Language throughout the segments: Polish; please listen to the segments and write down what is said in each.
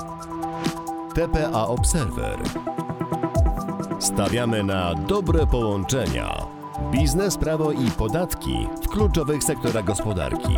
TPA Observer. Stawiamy na dobre połączenia. Biznes, prawo i podatki w kluczowych sektorach gospodarki.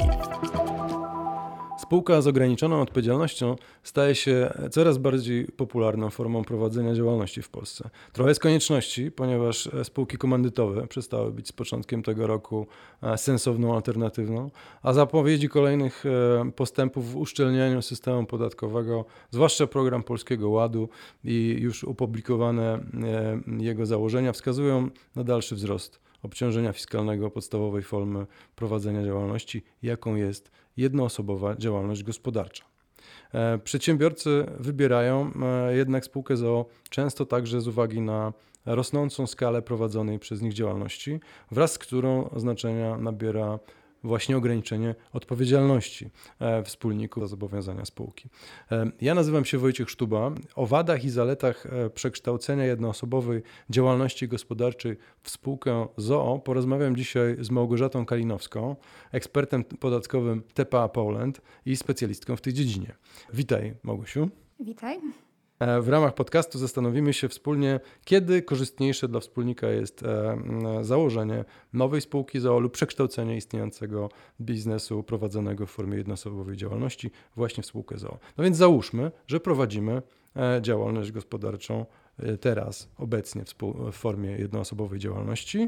Spółka z ograniczoną odpowiedzialnością staje się coraz bardziej popularną formą prowadzenia działalności w Polsce. Trochę z konieczności, ponieważ spółki komandytowe przestały być z początkiem tego roku sensowną alternatywą, a zapowiedzi kolejnych postępów w uszczelnianiu systemu podatkowego, zwłaszcza program Polskiego Ładu i już opublikowane jego założenia wskazują na dalszy wzrost obciążenia fiskalnego podstawowej formy prowadzenia działalności, jaką jest jednoosobowa działalność gospodarcza. Przedsiębiorcy wybierają jednak spółkę z o.o. często także z uwagi na rosnącą skalę prowadzonej przez nich działalności, wraz z którą znaczenia nabiera właśnie ograniczenie odpowiedzialności wspólników za zobowiązania spółki. Ja nazywam się Wojciech Sztuba. O wadach i zaletach przekształcenia jednoosobowej działalności gospodarczej w spółkę z o.o. porozmawiam dzisiaj z Małgorzatą Kalinowską, ekspertem podatkowym TPA Poland i specjalistką w tej dziedzinie. Witaj, Małgosiu. Witaj. W ramach podcastu zastanowimy się wspólnie, kiedy korzystniejsze dla wspólnika jest założenie nowej spółki z o.o. lub przekształcenie istniejącego biznesu prowadzonego w formie jednoosobowej działalności właśnie w spółkę z o.o. No więc załóżmy, że prowadzimy działalność gospodarczą teraz, obecnie w formie jednoosobowej działalności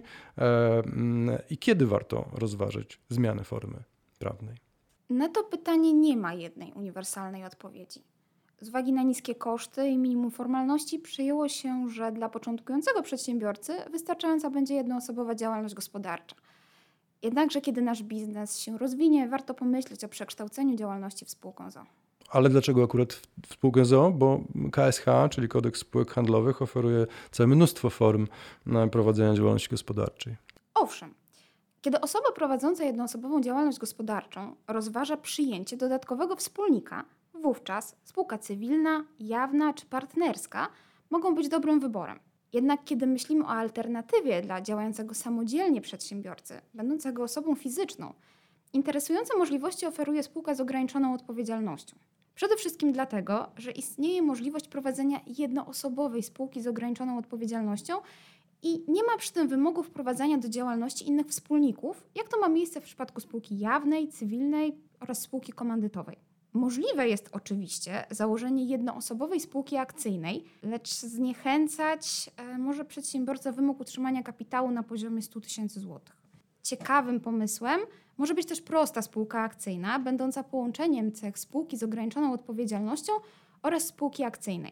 i kiedy warto rozważyć zmianę formy prawnej? Na to pytanie nie ma jednej uniwersalnej odpowiedzi. Z uwagi na niskie koszty i minimum formalności przyjęło się, że dla początkującego przedsiębiorcy wystarczająca będzie jednoosobowa działalność gospodarcza. Jednakże kiedy nasz biznes się rozwinie, warto pomyśleć o przekształceniu działalności w spółkę z o.o. Ale dlaczego akurat w spółkę z o.o.? Bo KSH, czyli Kodeks Spółek Handlowych, oferuje całe mnóstwo form prowadzenia działalności gospodarczej. Owszem, kiedy osoba prowadząca jednoosobową działalność gospodarczą rozważa przyjęcie dodatkowego wspólnika, wówczas spółka cywilna, jawna czy partnerska mogą być dobrym wyborem. Jednak kiedy myślimy o alternatywie dla działającego samodzielnie przedsiębiorcy, będącego osobą fizyczną, interesujące możliwości oferuje spółka z ograniczoną odpowiedzialnością. Przede wszystkim dlatego, że istnieje możliwość prowadzenia jednoosobowej spółki z ograniczoną odpowiedzialnością i nie ma przy tym wymogu wprowadzania do działalności innych wspólników, jak to ma miejsce w przypadku spółki jawnej, cywilnej oraz spółki komandytowej. Możliwe jest oczywiście założenie jednoosobowej spółki akcyjnej, lecz zniechęcać może przedsiębiorca wymóg utrzymania kapitału na poziomie 100 000 złotych. Ciekawym pomysłem może być też prosta spółka akcyjna, będąca połączeniem cech spółki z ograniczoną odpowiedzialnością oraz spółki akcyjnej.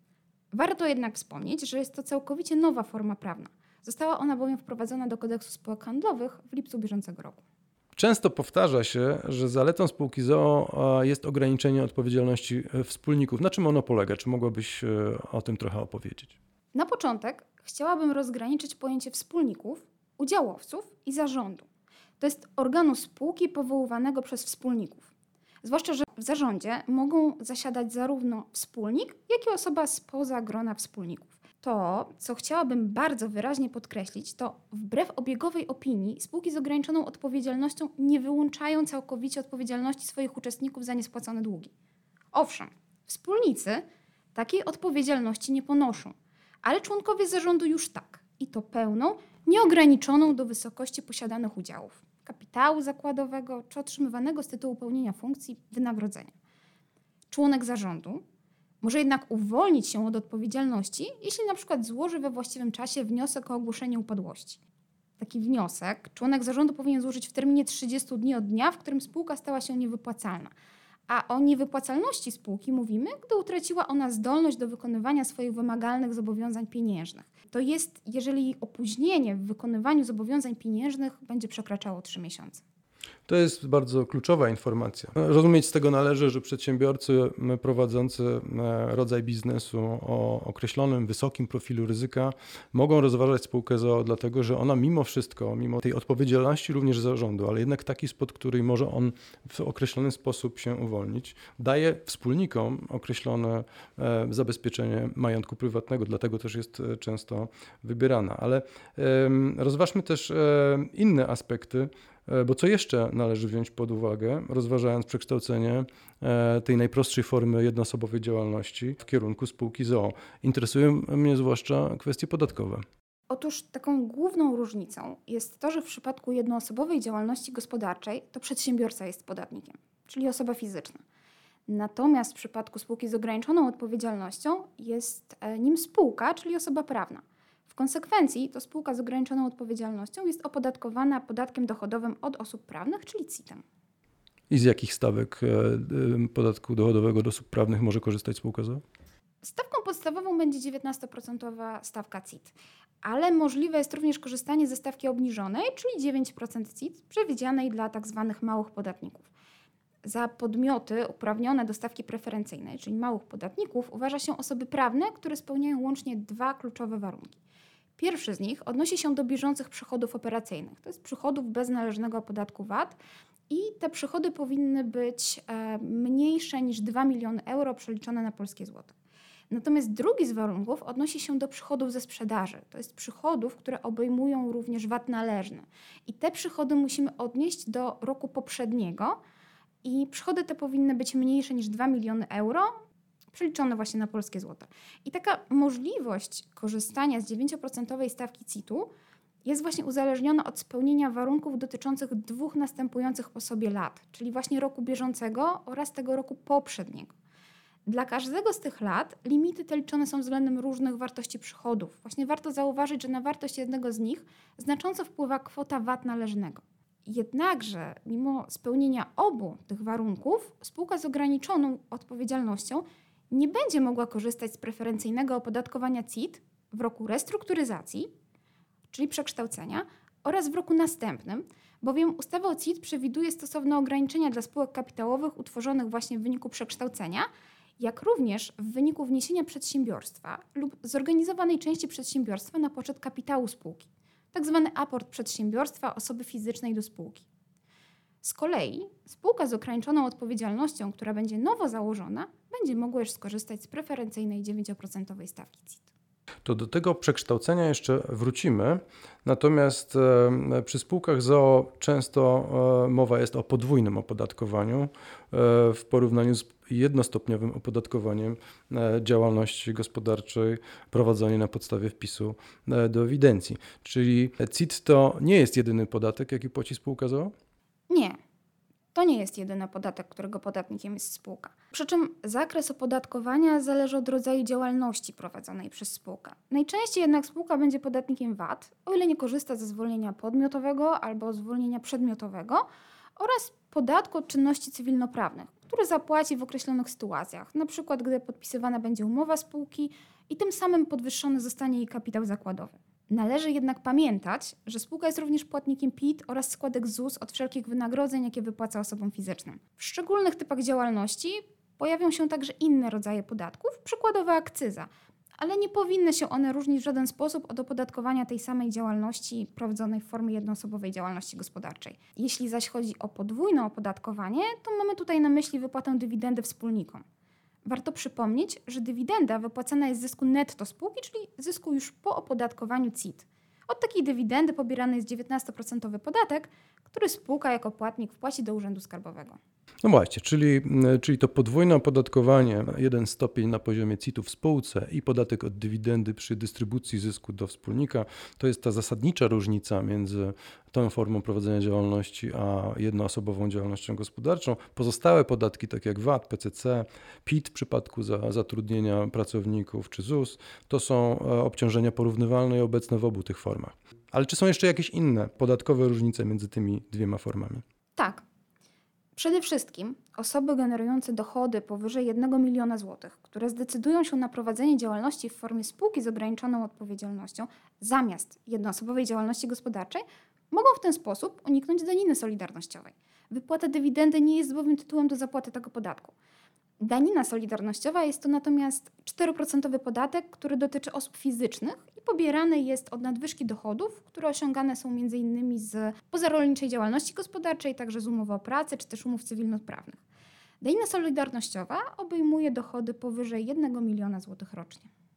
Warto jednak wspomnieć, że jest to całkowicie nowa forma prawna. Została ona bowiem wprowadzona do Kodeksu Spółek Handlowych w lipcu bieżącego roku. Często powtarza się, że zaletą spółki z o.o. jest ograniczenie odpowiedzialności wspólników. Na czym ono polega? Czy mogłabyś o tym trochę opowiedzieć? Na początek chciałabym rozgraniczyć pojęcie wspólników, udziałowców i zarządu. To jest organu spółki powoływanego przez wspólników. Zwłaszcza, że w zarządzie mogą zasiadać zarówno wspólnik, jak i osoba spoza grona wspólników. To, co chciałabym bardzo wyraźnie podkreślić, to wbrew obiegowej opinii spółki z ograniczoną odpowiedzialnością nie wyłączają całkowicie odpowiedzialności swoich uczestników za niespłacone długi. Owszem, wspólnicy takiej odpowiedzialności nie ponoszą, ale członkowie zarządu już tak. I to pełną, nieograniczoną do wysokości posiadanych udziałów, kapitału zakładowego czy otrzymywanego z tytułu pełnienia funkcji wynagrodzenia. Członek zarządu może jednak uwolnić się od odpowiedzialności, jeśli na przykład złoży we właściwym czasie wniosek o ogłoszenie upadłości. Taki wniosek członek zarządu powinien złożyć w terminie 30 dni od dnia, w którym spółka stała się niewypłacalna. A o niewypłacalności spółki mówimy, gdy utraciła ona zdolność do wykonywania swoich wymagalnych zobowiązań pieniężnych. To jest, jeżeli opóźnienie w wykonywaniu zobowiązań pieniężnych będzie przekraczało 3 miesiące. To jest bardzo kluczowa informacja. Rozumieć z tego należy, że przedsiębiorcy prowadzący rodzaj biznesu o określonym wysokim profilu ryzyka mogą rozważać spółkę z o.o. dlatego, że ona mimo wszystko, mimo tej odpowiedzialności również zarządu, ale jednak taki spod której może on w określony sposób się uwolnić, daje wspólnikom określone zabezpieczenie majątku prywatnego, dlatego też jest często wybierana. Ale rozważmy też inne aspekty Bo co jeszcze należy wziąć pod uwagę, rozważając przekształcenie tej najprostszej formy jednoosobowej działalności w kierunku spółki z o.o.? Interesują mnie zwłaszcza kwestie podatkowe. Otóż taką główną różnicą jest to, że w przypadku jednoosobowej działalności gospodarczej to przedsiębiorca jest podatnikiem, czyli osoba fizyczna. Natomiast w przypadku spółki z ograniczoną odpowiedzialnością jest nim spółka, czyli osoba prawna. W konsekwencji to spółka z ograniczoną odpowiedzialnością jest opodatkowana podatkiem dochodowym od osób prawnych, czyli CIT-em. I z jakich stawek podatku dochodowego od osób prawnych może korzystać spółka z o.o.? Stawką podstawową będzie 19% stawka CIT, ale możliwe jest również korzystanie ze stawki obniżonej, czyli 9% CIT, przewidzianej dla tzw. małych podatników. Za podmioty uprawnione do stawki preferencyjnej, czyli małych podatników, uważa się osoby prawne, które spełniają łącznie 2 kluczowe warunki. Pierwszy z nich odnosi się do bieżących przychodów operacyjnych, to jest przychodów bez należnego podatku VAT i te przychody powinny być mniejsze niż 2 miliony euro przeliczone na polskie złote. Natomiast drugi z warunków odnosi się do przychodów ze sprzedaży. To jest przychodów, które obejmują również VAT należny. I te przychody musimy odnieść do roku poprzedniego i przychody te powinny być mniejsze niż 2 miliony euro, przeliczone właśnie na polskie złote. I taka możliwość korzystania z 9% stawki CIT-u jest właśnie uzależniona od spełnienia warunków dotyczących 2 następujących po sobie lat, czyli właśnie roku bieżącego oraz tego roku poprzedniego. Dla każdego z tych lat limity te liczone są względem różnych wartości przychodów. Właśnie warto zauważyć, że na wartość jednego z nich znacząco wpływa kwota VAT należnego. Jednakże mimo spełnienia obu tych warunków spółka z ograniczoną odpowiedzialnością nie będzie mogła korzystać z preferencyjnego opodatkowania CIT w roku restrukturyzacji, czyli przekształcenia, oraz w roku następnym, bowiem ustawa o CIT przewiduje stosowne ograniczenia dla spółek kapitałowych utworzonych właśnie w wyniku przekształcenia, jak również w wyniku wniesienia przedsiębiorstwa lub zorganizowanej części przedsiębiorstwa na poczet kapitału spółki, tzw. aport przedsiębiorstwa osoby fizycznej do spółki. Z kolei spółka z ograniczoną odpowiedzialnością, która będzie nowo założona, będzie mogła już skorzystać z preferencyjnej 9% stawki CIT. To do tego przekształcenia jeszcze wrócimy, natomiast przy spółkach z o.o. często mowa jest o podwójnym opodatkowaniu w porównaniu z jednostopniowym opodatkowaniem działalności gospodarczej prowadzonej na podstawie wpisu do ewidencji. Czyli CIT to nie jest jedyny podatek, jaki płaci spółka z o.o.? Nie. To nie jest jedyny podatek, którego podatnikiem jest spółka. Przy czym zakres opodatkowania zależy od rodzaju działalności prowadzonej przez spółkę. Najczęściej jednak spółka będzie podatnikiem VAT, o ile nie korzysta ze zwolnienia podmiotowego albo zwolnienia przedmiotowego oraz podatku od czynności cywilnoprawnych, który zapłaci w określonych sytuacjach, np. gdy podpisywana będzie umowa spółki i tym samym podwyższony zostanie jej kapitał zakładowy. Należy jednak pamiętać, że spółka jest również płatnikiem PIT oraz składek ZUS od wszelkich wynagrodzeń, jakie wypłaca osobom fizycznym. W szczególnych typach działalności pojawią się także inne rodzaje podatków, przykładowo akcyza, ale nie powinny się one różnić w żaden sposób od opodatkowania tej samej działalności prowadzonej w formie jednoosobowej działalności gospodarczej. Jeśli zaś chodzi o podwójne opodatkowanie, to mamy tutaj na myśli wypłatę dywidendy wspólnikom. Warto przypomnieć, że dywidenda wypłacana jest z zysku netto spółki, czyli zysku już po opodatkowaniu CIT. Od takiej dywidendy pobierany jest 19% podatek, który spółka jako płatnik wpłaci do Urzędu Skarbowego. No właśnie, czyli to podwójne opodatkowanie, jeden stopień na poziomie CIT-u w spółce i podatek od dywidendy przy dystrybucji zysku do wspólnika, to jest ta zasadnicza różnica między tą formą prowadzenia działalności a jednoosobową działalnością gospodarczą. Pozostałe podatki, takie jak VAT, PCC, PIT w przypadku zatrudnienia pracowników czy ZUS, to są obciążenia porównywalne i obecne w obu tych formach. Ale czy są jeszcze jakieś inne podatkowe różnice między tymi dwiema formami? Tak. Przede wszystkim osoby generujące dochody powyżej 1 miliona złotych, które zdecydują się na prowadzenie działalności w formie spółki z ograniczoną odpowiedzialnością zamiast jednoosobowej działalności gospodarczej, mogą w ten sposób uniknąć daniny solidarnościowej. Wypłata dywidendy nie jest bowiem tytułem do zapłaty tego podatku. Danina solidarnościowa jest to natomiast 4% podatek, który dotyczy osób fizycznych i pobierany jest od nadwyżki dochodów, które osiągane są m.in. z pozarolniczej działalności gospodarczej, także z umowy o pracę czy też umów cywilnoprawnych. Danina solidarnościowa obejmuje dochody powyżej 1 miliona złotych rocznie.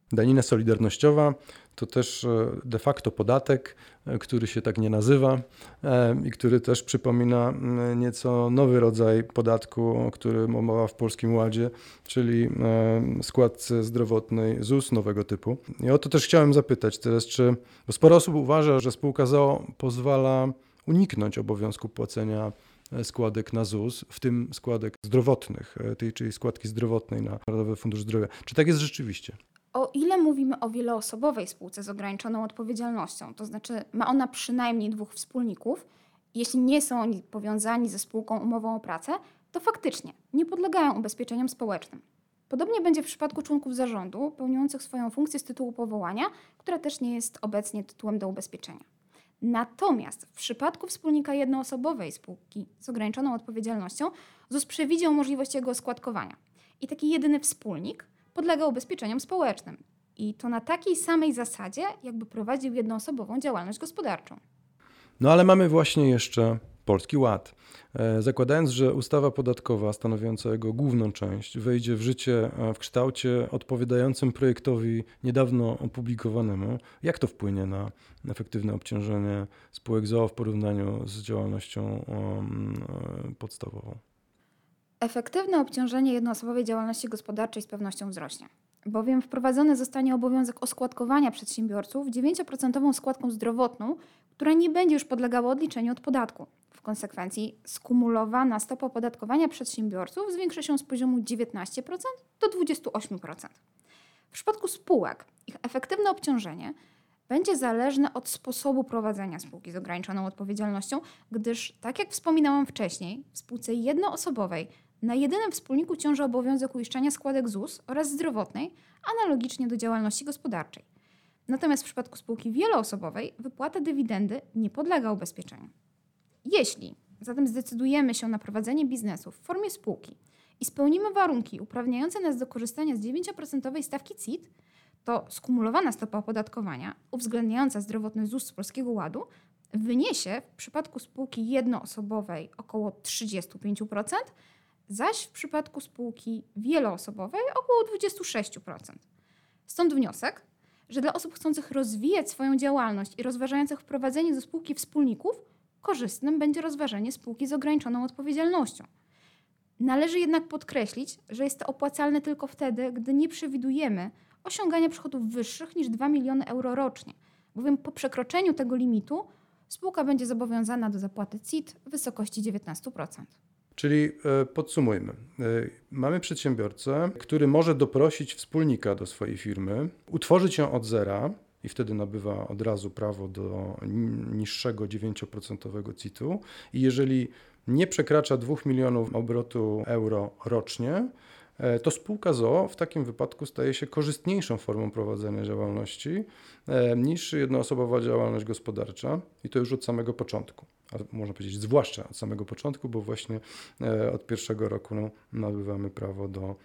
Danina solidarnościowa to też de facto podatek, który się tak nie nazywa i który też przypomina nieco nowy rodzaj podatku, o którym mowa w Polskim Ładzie, czyli składce zdrowotnej ZUS nowego typu. I o to też chciałem zapytać teraz, bo sporo osób uważa, że spółka z o.o. pozwala uniknąć obowiązku płacenia składek na ZUS, w tym składek zdrowotnych, czyli składki zdrowotnej na Narodowy Fundusz Zdrowia. Czy tak jest rzeczywiście? O ile mówimy o wieloosobowej spółce z ograniczoną odpowiedzialnością, to znaczy ma ona przynajmniej 2 wspólników, jeśli nie są oni powiązani ze spółką umową o pracę, to faktycznie nie podlegają ubezpieczeniom społecznym. Podobnie będzie w przypadku członków zarządu pełniących swoją funkcję z tytułu powołania, która też nie jest obecnie tytułem do ubezpieczenia. Natomiast w przypadku wspólnika jednoosobowej spółki z ograniczoną odpowiedzialnością ZUS przewidział możliwość jego składkowania. I taki jedyny wspólnik podlega ubezpieczeniom społecznym. I to na takiej samej zasadzie, jakby prowadził jednoosobową działalność gospodarczą. No ale mamy właśnie jeszcze Polski Ład. Zakładając, że ustawa podatkowa stanowiąca jego główną część wejdzie w życie w kształcie odpowiadającym projektowi niedawno opublikowanemu, jak to wpłynie na efektywne obciążenie spółek z o.o. w porównaniu z działalnością podstawową? Efektywne obciążenie jednoosobowej działalności gospodarczej z pewnością wzrośnie, bowiem wprowadzony zostanie obowiązek oskładkowania przedsiębiorców 9% składką zdrowotną, która nie będzie już podlegała odliczeniu od podatku. W konsekwencji skumulowana stopa opodatkowania przedsiębiorców zwiększy się z poziomu 19% do 28%. W przypadku spółek ich efektywne obciążenie będzie zależne od sposobu prowadzenia spółki z ograniczoną odpowiedzialnością, gdyż, tak jak wspominałam wcześniej, w spółce jednoosobowej na jedynym wspólniku ciąży obowiązek uiszczania składek ZUS oraz zdrowotnej, analogicznie do działalności gospodarczej. Natomiast w przypadku spółki wieloosobowej wypłata dywidendy nie podlega ubezpieczeniu. Jeśli zatem zdecydujemy się na prowadzenie biznesu w formie spółki i spełnimy warunki uprawniające nas do korzystania z 9% stawki CIT, to skumulowana stopa opodatkowania, uwzględniająca zdrowotny ZUS z Polskiego Ładu, wyniesie w przypadku spółki jednoosobowej około 35%, zaś w przypadku spółki wieloosobowej około 26%. Stąd wniosek, że dla osób chcących rozwijać swoją działalność i rozważających wprowadzenie do spółki wspólników, korzystnym będzie rozważenie spółki z ograniczoną odpowiedzialnością. Należy jednak podkreślić, że jest to opłacalne tylko wtedy, gdy nie przewidujemy osiągania przychodów wyższych niż 2 miliony euro rocznie, bowiem po przekroczeniu tego limitu spółka będzie zobowiązana do zapłaty CIT w wysokości 19%. Czyli podsumujmy. Mamy przedsiębiorcę, który może doprosić wspólnika do swojej firmy, utworzyć ją od zera i wtedy nabywa od razu prawo do niższego 9% CIT-u i jeżeli nie przekracza 2 milionów obrotu euro rocznie, to spółka z o.o. w takim wypadku staje się korzystniejszą formą prowadzenia działalności niż jednoosobowa działalność gospodarcza i to już od samego początku. A można powiedzieć zwłaszcza od samego początku, bo właśnie od pierwszego roku nabywamy prawo do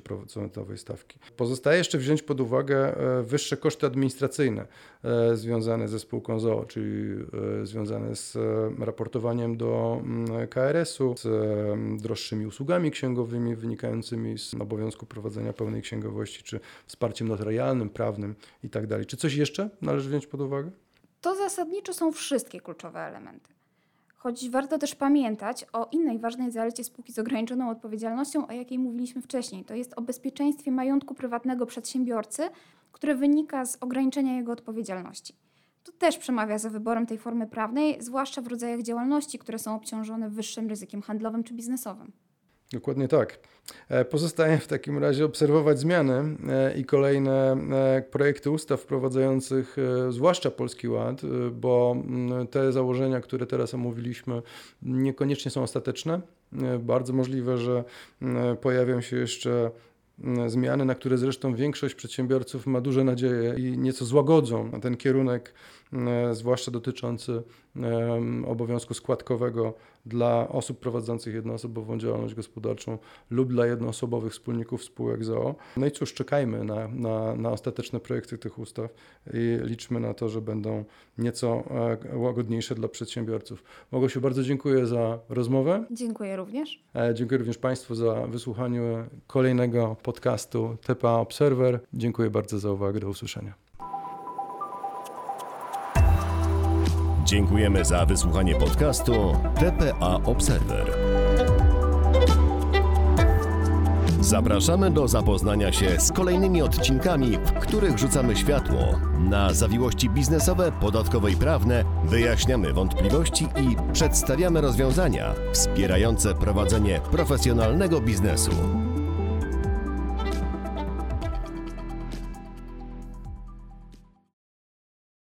9% stawki. Pozostaje jeszcze wziąć pod uwagę wyższe koszty administracyjne związane ze spółką z o.o., czyli związane z raportowaniem do KRS-u, z droższymi usługami księgowymi wynikającymi z obowiązku prowadzenia pełnej księgowości, czy wsparciem notarialnym, prawnym itd. Czy coś jeszcze należy wziąć pod uwagę? To zasadniczo są wszystkie kluczowe elementy. Choć warto też pamiętać o innej ważnej zalecie spółki z ograniczoną odpowiedzialnością, o jakiej mówiliśmy wcześniej. To jest o bezpieczeństwie majątku prywatnego przedsiębiorcy, które wynika z ograniczenia jego odpowiedzialności. To też przemawia za wyborem tej formy prawnej, zwłaszcza w rodzajach działalności, które są obciążone wyższym ryzykiem handlowym czy biznesowym. Dokładnie tak. Pozostaje w takim razie obserwować zmiany i kolejne projekty ustaw wprowadzających zwłaszcza Polski Ład, bo te założenia, które teraz omówiliśmy, niekoniecznie są ostateczne. Bardzo możliwe, że pojawią się jeszcze zmiany, na które zresztą większość przedsiębiorców ma duże nadzieje i nieco złagodzą ten kierunek zwłaszcza dotyczący obowiązku składkowego dla osób prowadzących jednoosobową działalność gospodarczą lub dla jednoosobowych wspólników spółek z o.o. No i cóż, czekajmy na ostateczne projekty tych ustaw i liczmy na to, że będą nieco łagodniejsze dla przedsiębiorców. Małgosiu, bardzo dziękuję za rozmowę. Dziękuję również. Dziękuję również Państwu za wysłuchanie kolejnego podcastu TPA Observer. Dziękuję bardzo za uwagę. Do usłyszenia. Dziękujemy za wysłuchanie podcastu TPA Observer. Zapraszamy do zapoznania się z kolejnymi odcinkami, w których rzucamy światło na zawiłości biznesowe, podatkowe i prawne, wyjaśniamy wątpliwości i przedstawiamy rozwiązania wspierające prowadzenie profesjonalnego biznesu.